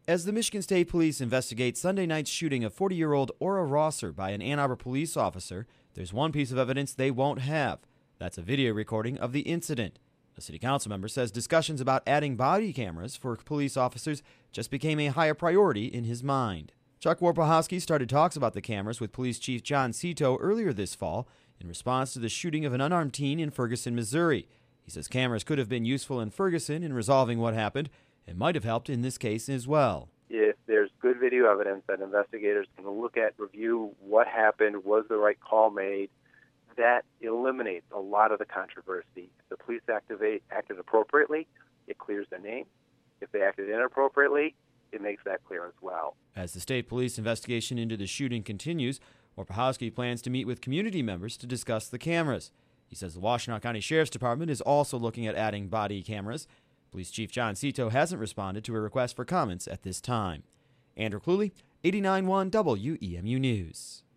As the Michigan State Police investigate Sunday night's shooting of 40-year-old Ora Rosser by an Ann Arbor police officer, there's one piece of evidence they won't have. That's a video recording of the incident. A city council member says discussions about adding body cameras for police officers just became a higher priority in his mind. Chuck Warpahowski started talks about the cameras with Police Chief John Cito earlier this fall in response to the shooting of an unarmed teen in Ferguson, Missouri. He says cameras could have been useful in Ferguson in resolving what happened and might have helped in this case as well. If there's good video evidence that investigators can look at, review what happened, was the right call made, that eliminates a lot of the controversy. If the police acted appropriately, it clears the name. If they acted inappropriately, it makes that clear as well. As the state police investigation into the shooting continues, Warpahowski plans to meet with community members to discuss the cameras. He says the Washtenaw County Sheriff's Department is also looking at adding body cameras. Police Chief John Cito hasn't responded to a request for comments at this time. Andrew Cluley, 89.1 WEMU News.